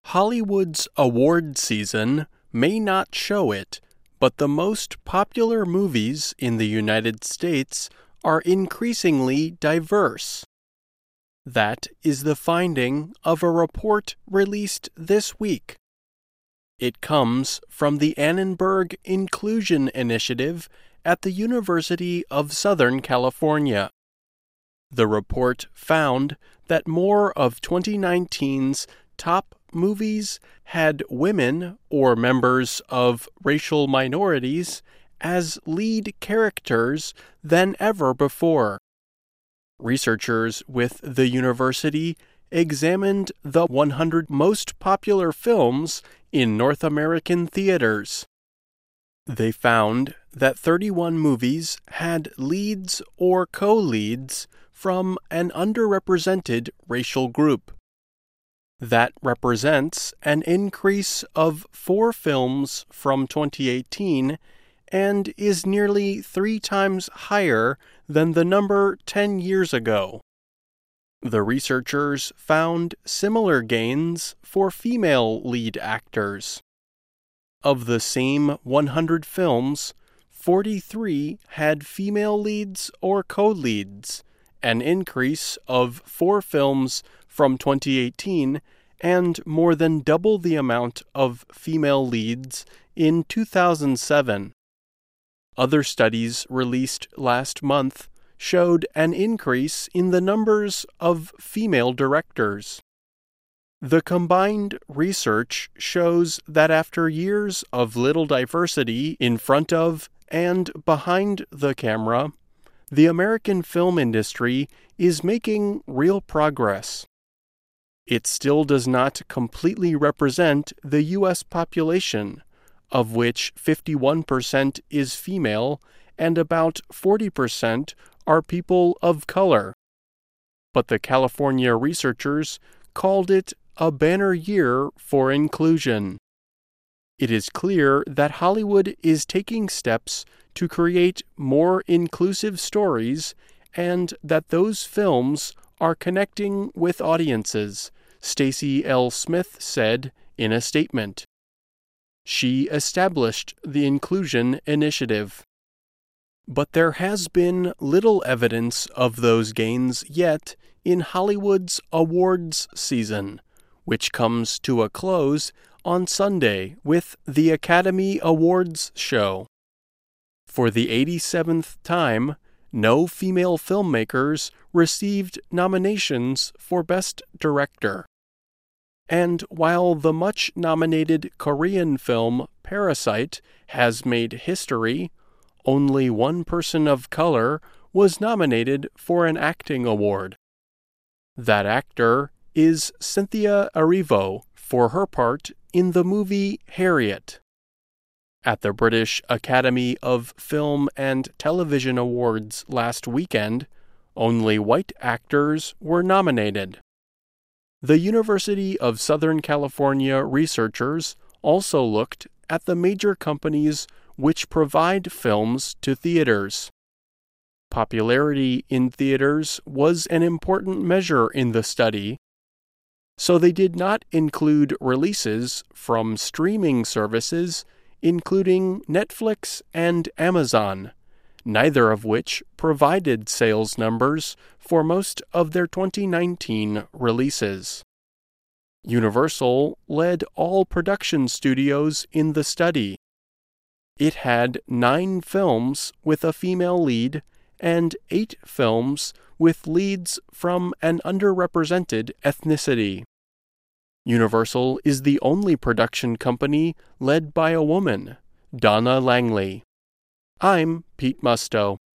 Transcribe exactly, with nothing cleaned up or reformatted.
Hollywood's award season may not show it, but the most popular movies in the United States are increasingly diverse. That is the finding of a report released this week. It comes from the Annenberg Inclusion Initiative at the University of Southern California. The report found that more of twenty nineteen's top movies had women or members of racial minorities as lead characters than ever before. Researchers with the university examined the one hundred most popular films in North American theaters. They found that thirty-one movies had leads or co-leads from an underrepresented racial group. That represents an increase of four films from twenty eighteen and is nearly three times higher than the number ten years ago. The researchers found similar gains for female lead actors. Of the same one hundred films, forty-three had female leads or co-leads, an increase of four films from twenty eighteen and more than double the amount of female leads in two thousand seven. Other studies released last month showed an increase in the numbers of female directors. The combined research shows that after years of little diversity in front of and behind the camera, the American film industry is making real progress. It still does not completely represent the U S population, of which fifty-one percent is female and about forty percent are people of color. But the California researchers called it a banner year for inclusion. It is clear that Hollywood is taking steps to create more inclusive stories and that those films are connecting with audiences, Stacy L. Smith said in a statement. She established the Inclusion Initiative. But there has been little evidence of those gains yet in Hollywood's awards season, which comes to a close on Sunday with the Academy Awards show. For the eighty-seventh time, no female filmmakers received nominations for Best Director. And while the much-nominated Korean film Parasite has made history, only one person of color was nominated for an acting award. That actor is Cynthia Erivo for her part in the movie Harriet. At the British Academy of Film and Television Awards last weekend, only white actors were nominated. The University of Southern California researchers also looked at the major companies which provide films to theaters. Popularity in theaters was an important measure in the study, so they did not include releases from streaming services, including Netflix and Amazon, neither of which provided sales numbers for most of their twenty nineteen releases. Universal led all production studios in the study. It had nine films with a female lead and eight films with leads from an underrepresented ethnicity. Universal is the only production company led by a woman, Donna Langley. I'm Pete Musto.